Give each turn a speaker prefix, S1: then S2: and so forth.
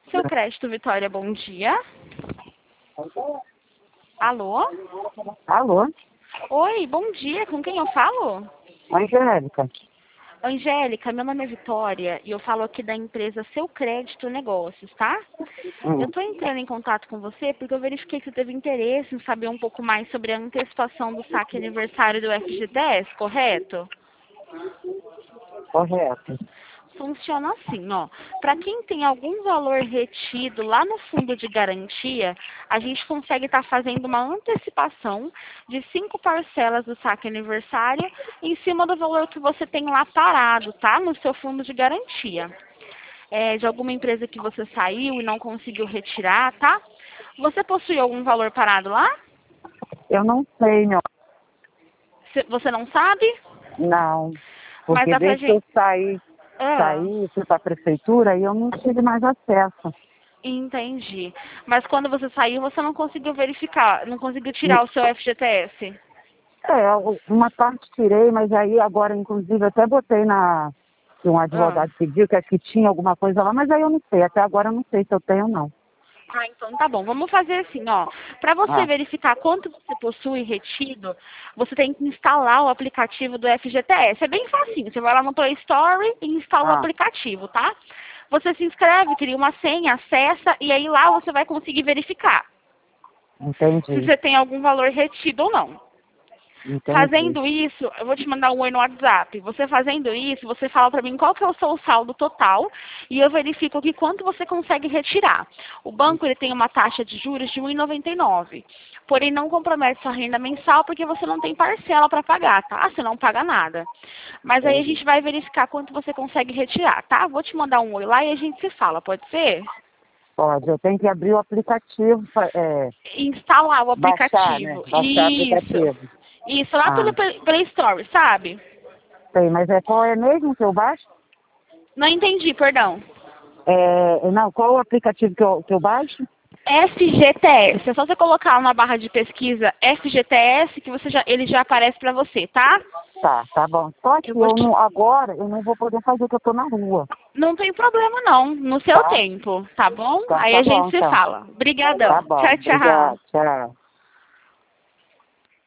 S1: Seu crédito, Vitória, bom dia. Alô?
S2: Alô?
S1: Oi, bom dia. Com quem eu falo?
S2: Angélica.
S1: Angélica, meu nome é Vitória e eu falo aqui da empresa Seu Crédito Negócios, tá? Eu estou entrando em contato com você porque eu verifiquei que você teve interesse em saber um pouco mais sobre a antecipação do saque aniversário do FGTS, correto?
S2: Correto.
S1: Funciona assim, ó. Para quem tem algum valor retido lá no fundo de garantia, a gente consegue estar fazendo uma antecipação de 5 parcelas do saque aniversário em cima do valor que você tem lá parado, tá? No seu fundo de garantia. De alguma empresa que você saiu e não conseguiu retirar, tá? Você possui algum valor parado lá?
S2: Eu não sei, meu.
S1: Você não sabe?
S2: Não.
S1: Mas
S2: Porque
S1: dá pra
S2: desde que eu
S1: gente...
S2: fui para a prefeitura e eu não tive mais acesso.
S1: Entendi. Mas quando você saiu, você não conseguiu verificar, não conseguiu
S2: N-
S1: tirar o seu FGTS?
S2: Uma parte tirei, mas aí agora, inclusive, até botei que um
S1: Ah.
S2: advogado pediu que aqui tinha alguma coisa lá, mas aí eu não sei. Até agora eu não sei se eu tenho ou não.
S1: Então tá bom. Vamos fazer assim, ó. Para você
S2: Ah,
S1: verificar quanto você possui retido, você tem que instalar o aplicativo do FGTS. É bem facinho. Você vai lá no Play Store e instala o
S2: ah,
S1: aplicativo, tá? Você se inscreve, cria uma senha, acessa e aí lá você vai conseguir verificar se
S2: entendi.
S1: você tem algum valor retido ou não.
S2: Entendi.
S1: Fazendo isso, eu vou te mandar um oi no WhatsApp. Você fazendo isso, você fala para mim qual que é o seu saldo total e eu verifico aqui quanto você consegue retirar. O banco ele tem uma taxa de juros de 1,99. Porém, não compromete sua renda mensal porque você não tem parcela para pagar, tá? Você não paga nada. Mas aí a
S2: Entendi.
S1: gente vai verificar quanto você consegue retirar, tá? Vou te mandar um oi lá e a gente se fala, pode ser?
S2: Pode. Eu tenho que abrir o aplicativo,
S1: Instalar o
S2: baixar, né?
S1: aplicativo.
S2: Baixar o
S1: Isso.
S2: aplicativo.
S1: Isso, lá
S2: Ah,
S1: pelo Play Store, sabe?
S2: sei, mas qual é mesmo que eu baixo?
S1: Não entendi, perdão.
S2: Não, qual o aplicativo que eu baixo?
S1: FGTS. É só você colocar na barra de pesquisa FGTS que ele já aparece para você, tá?
S2: Tá bom. Só que
S1: Eu vou te...
S2: agora eu não vou poder fazer porque eu tô na rua.
S1: Não tem problema não, no seu
S2: Tá?
S1: tempo, tá bom?
S2: Então
S1: Aí
S2: tá
S1: a
S2: bom,
S1: gente se
S2: então.
S1: fala.
S2: Tá
S1: Obrigadão.
S2: bom.
S1: Tchau, tchau.
S2: Obrigado. Tchau.